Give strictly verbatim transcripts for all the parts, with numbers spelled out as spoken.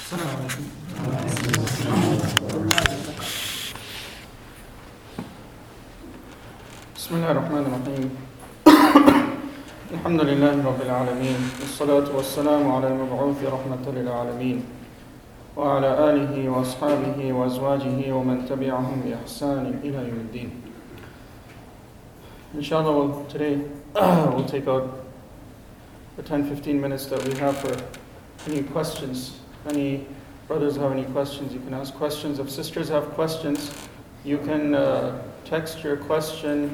بسم الله الرحمن الرحيم الحمد لله رب العالمين والصلاة والسلام على المبعوث رحمة للعالمين وعلى آله وأصحابه وأزواجه ومن تبعهم بإحسان إلى يوم الدين. Inshallah, we'll, today we'll take out the ten to fifteen minutes that we have for any questions. If any brothers have any questions, you can ask questions. If sisters have questions, you can uh, text your question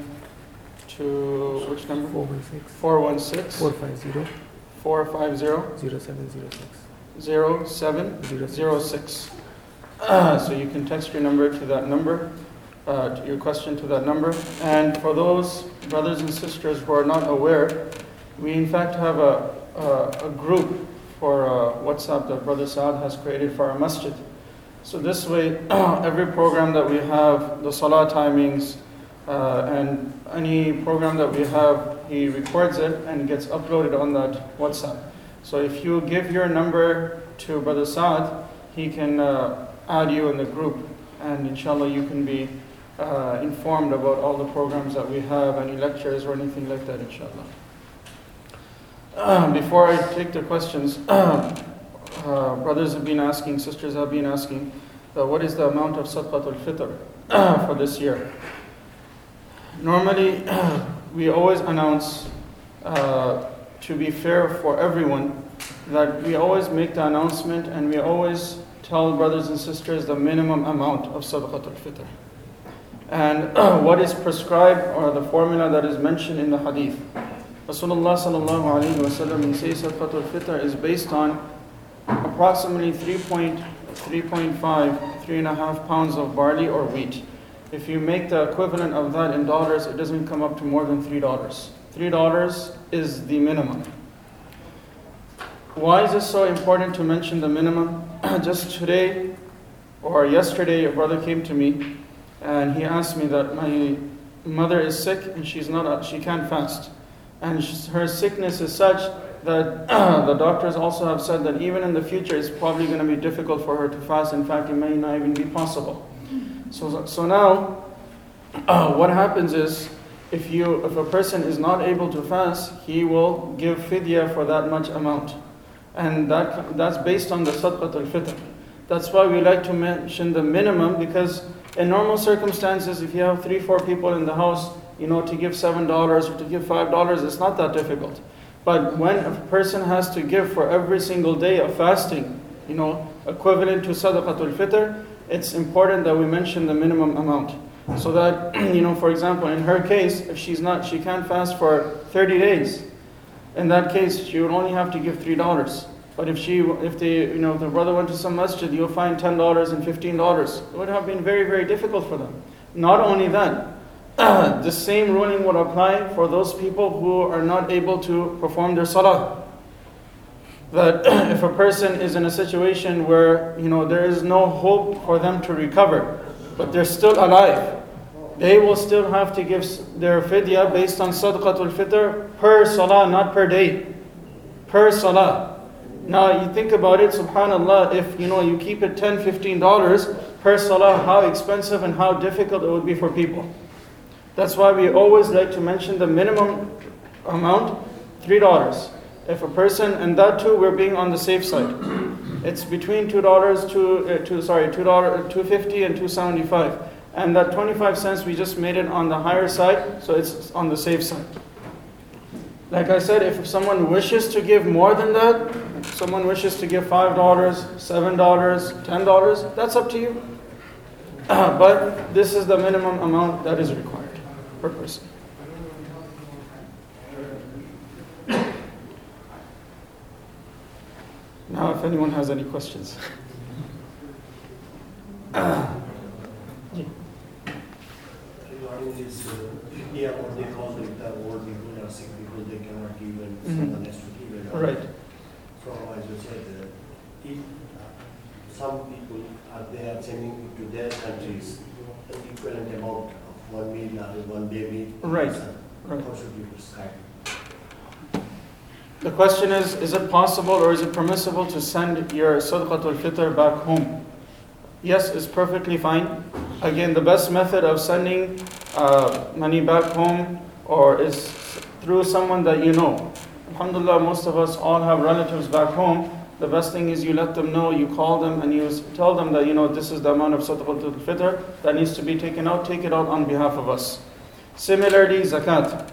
to which number? four one six four five zero four five zero zero seven zero six zero seven zero six. Uh, so you can text your number to that number, uh, to your question to that number. And for those brothers and sisters who are not aware, we in fact have a, a, a group for uh, WhatsApp that Brother Saad has created for our masjid. So this way, every program that we have, the salah timings, uh, and any program that we have, he records it and gets uploaded on that WhatsApp. So if you give your number to Brother Saad, he can uh, add you in the group, and inshallah you can be uh, informed about all the programs that we have, any lectures or anything like that, inshallah. Uh, before I take the questions, uh, brothers have been asking, sisters have been asking, uh, what is the amount of Sadaqatul Fitr uh, for this year? Normally, we always announce, uh, to be fair for everyone, that we always make the announcement and we always tell brothers and sisters the minimum amount of Sadaqatul Fitr. And uh, what is prescribed, or the formula that is mentioned in the hadith. Rasulullah sallallahu alayhi wa sallam, he says Sadaqatul Fitr is based on approximately three point five, three and a half pounds of barley or wheat. If you make the equivalent of that in dollars, it doesn't come up to more than three dollars. three dollars is the minimum. Why is it so important to mention the minimum? Just today or yesterday, a brother came to me and he asked me that my mother is sick and she's not, she can't fast. And her sickness is such that the doctors also have said that even in the future it's probably going to be difficult for her to fast. In fact, it may not even be possible. So, so now, uh, what happens is, if you, if a person is not able to fast, he will give fidya for that much amount, and that that's based on the Sadaqatul Fitr. That's why we like to mention the minimum, because in normal circumstances, if you have three, four people in the house, you know, to give seven dollars or to give five dollars, it's not that difficult. But when a person has to give for every single day of fasting, you know, equivalent to Sadaqatul Fitr, it's important that we mention the minimum amount. So that, you know, for example, in her case, if she's not, she can't fast for thirty days. In that case, she would only have to give three dollars. But if she, if the, you know, the brother went to some masjid, you'll find ten dollars and fifteen dollars. It would have been very, very difficult for them. Not only that, the same ruling would apply for those people who are not able to perform their salah. That if a person is in a situation where, you know, there is no hope for them to recover, but they're still alive, they will still have to give their fidya based on Sadaqatul Fitr per salah, not per day. Per salah. Now you think about it, subhanAllah, if, you know, you keep it ten dollars, fifteen dollars per salah, how expensive and how difficult it would be for people. That's why we always like to mention the minimum amount, three dollars. If a person, and that too, we're being on the safe side. It's between two dollars to, uh, two, sorry, two dollars, two fifty and two seventy-five. And that twenty-five cents, we just made it on the higher side, so it's on the safe side. Like I said, if someone wishes to give more than that, if someone wishes to give five dollars, seven dollars, ten dollars, that's up to you. Uh, but this is the minimum amount that is required per person. Now, if anyone has any questions. Regarding this, uh, India, what they call it, the old people or sick people, they cannot give and Mhm. someone has to give it. Right. So, as you said, uh, if some people are they are sending to their countries an equivalent amount of one meal or one baby. Right. So Right. how should we prescribe? The question is, is it possible or is it permissible to send your Sadaqatul Fitr back home? Yes, it's perfectly fine. Again, the best method of sending uh, money back home or is through someone that you know. Alhamdulillah, most of us all have relatives back home. The best thing is you let them know, you call them and you tell them that, you know, this is the amount of Sadaqatul Fitr that needs to be taken out, take it out on behalf of us. Similarly, zakat.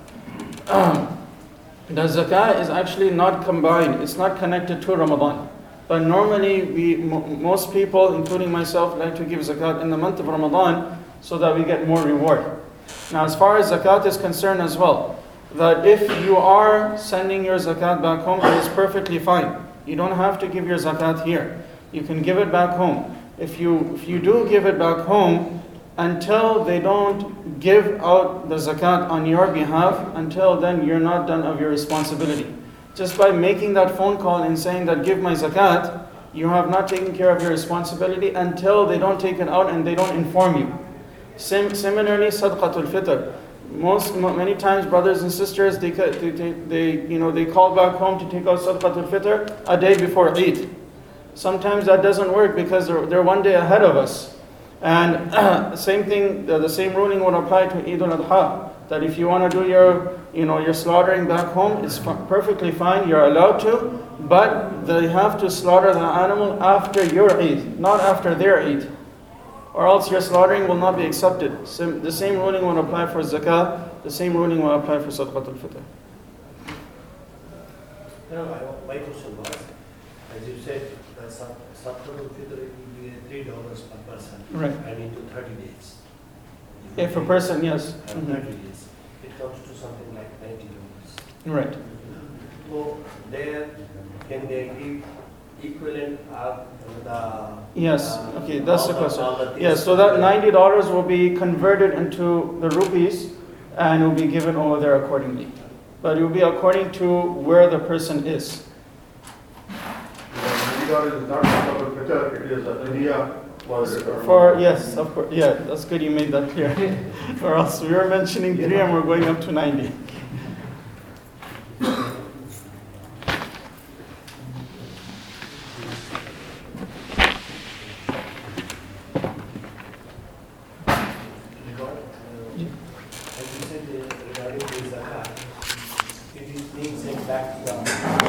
The zakat is actually not combined, it's not connected to Ramadan. But normally, we most people, including myself, like to give zakat in the month of Ramadan so that we get more reward. Now, as far as zakat is concerned as well, that if you are sending your zakat back home, it is perfectly fine. You don't have to give your zakat here. You can give it back home. If you if you do give it back home, until they don't give out the zakat on your behalf, until then you're not done of your responsibility. Just by making that phone call and saying that give my zakat, you have not taken care of your responsibility until they don't take it out and they don't inform you. Sim- similarly, Sadaqatul Fitr. Most many times, brothers and sisters, they, they, they, they you know they call back home to take out Sadaqatul Fitr a day before Eid. Sometimes that doesn't work because they're, they're one day ahead of us. And uh, same thing, the, the same ruling would apply to Eid al-Adha. That if you want to do your, you know, your slaughtering back home, it's f- perfectly fine. You're allowed to, but they have to slaughter the animal after your Eid, not after their Eid, or else your slaughtering will not be accepted. So the same ruling will apply for zakah. The same ruling will apply for Sadaqatul Fitr. No, I, my question was, as you said, the Sadaqatul Fitr will be three dollars per person, Right. and into thirty days. If a person, yes. And Mhm. thirty days, it comes to something like ninety dollars. Right. So there, can they give equivalent of the? Yes. uh, Okay, that's the all question. all the things Yes. So that that- ninety dollars will be converted into the rupees, and will be given over there accordingly. But it will be according to where the person is. ninety dollars is not Sadaqatul Fitr, it is a idea for. For yes, of course. Yeah, that's good. You made that clear. Or else we were mentioning three, and we're going up to ninety. Regard, uh, as you said, uh, regarding the zakat, it is being sent back to the,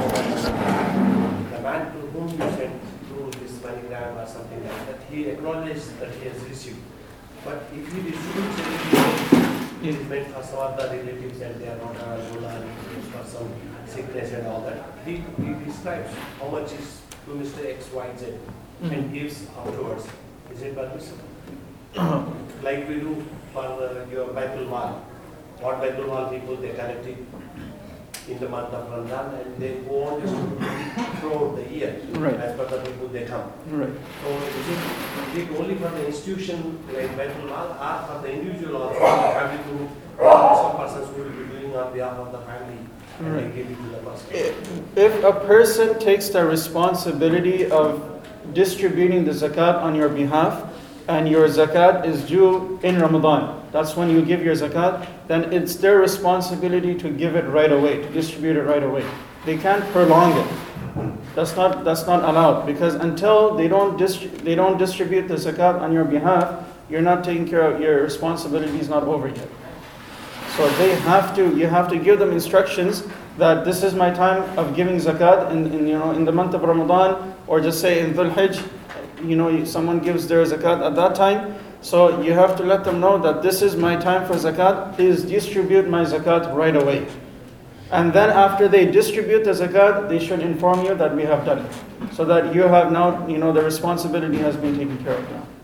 the man to whom you sent through this moneygram or something like that, he acknowledged that he has received. But if he receives anything, it is meant for some of the relatives and they are not available, or it is for some sickness and all that. He, he describes how much is to Mister X Y Z and gives afterwards. Is it permissible? Like we do for uh, your Baitul Mal. What Baitul Mal people, they collect it in the month of Ramadan and they go on distributing throughout the year. Right. As per the people they come. Right. So is it, is it only for the institution like Baitul Mal or for the individual also, the family group, or some persons who will be doing on behalf of the family and Right. they give it to the person? If a person takes the responsibility of distributing the zakat on your behalf, and your zakat is due in Ramadan, that's when you give your zakat, then it's their responsibility to give it right away, to distribute it right away. They can't prolong it. That's not that's not allowed, because until they don't distri- they don't distribute the zakat on your behalf, you're not taking care of your responsibility is not over yet. So they have to you have to give them instructions that this is my time of giving zakat in, in you know in the month of Ramadan, or just say in Dhul Hijj, you know someone gives their zakat at that time. So you have to let them know that this is my time for zakat, please distribute my zakat right away. And then after they distribute the zakat, they should inform you that we have done it. So that you have now, you know, the responsibility has been taken care of now.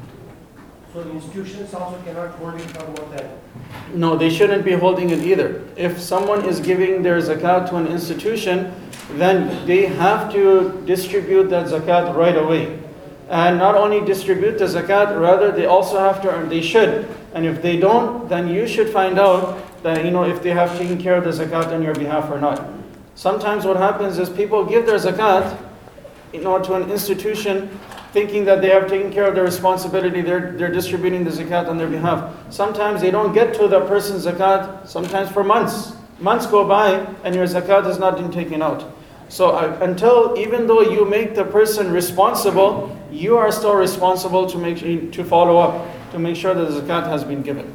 So institutions also cannot hold it for more than. No, they shouldn't be holding it either. If someone is giving their zakat to an institution, then they have to distribute that zakat right away. And not only distribute the zakat, rather they also have to earn, they should. And if they don't, then you should find out that, you know, if they have taken care of the zakat on your behalf or not. Sometimes what happens is people give their zakat, you know, to an institution thinking that they have taken care of their responsibility, they're, they're distributing the zakat on their behalf. Sometimes they don't get to the person's zakat, sometimes for months. Months go by and your zakat has not been taken out. So uh, until, even though you make the person responsible, you are still responsible to make to follow up, to make sure that the zakat has been given.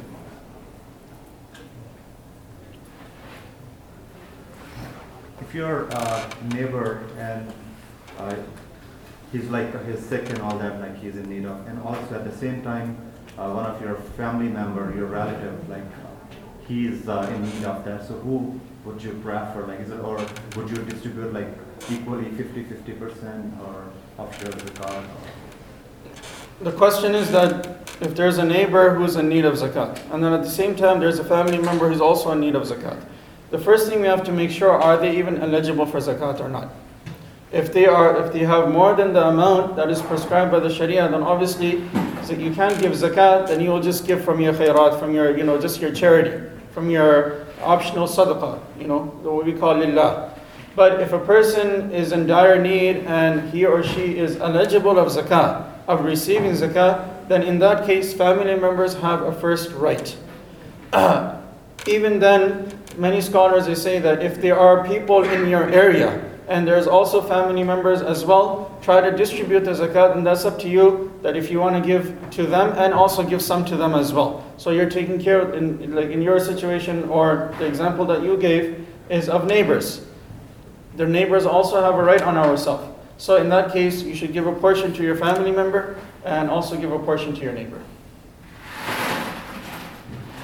If your uh, neighbor and uh, he's like he's sick and all that, like he's in need of, and also at the same time, uh, one of your family member, your relative, like he's uh, in need of that. So who would you prefer? Like, is it, or would you distribute like equally fifty-fifty percent or of your zakat? The question is that if there's a neighbor who's in need of zakat, and then at the same time there's a family member who's also in need of zakat, the first thing we have to make sure, are they even eligible for zakat or not? If they are, if they have more than the amount that is prescribed by the Sharia, then obviously so you can't give zakat, then you will just give from your khairat, from your, you know, just your charity, from your optional sadaqah, you know, what we call lillah. But if a person is in dire need and he or she is eligible of zakah, of receiving zakah, then in that case, family members have a first right. Even then, many scholars, they say that if there are people in your area, and there's also family members as well, try to distribute the zakat, and that's up to you, that if you want to give to them, and also give some to them as well. So you're taking care of, in, like in your situation, or the example that you gave, is of neighbors. Their neighbors also have a right on ourselves. So in that case, you should give a portion to your family member, and also give a portion to your neighbor.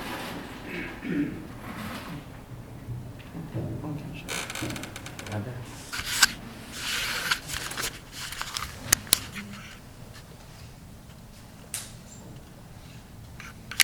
Others?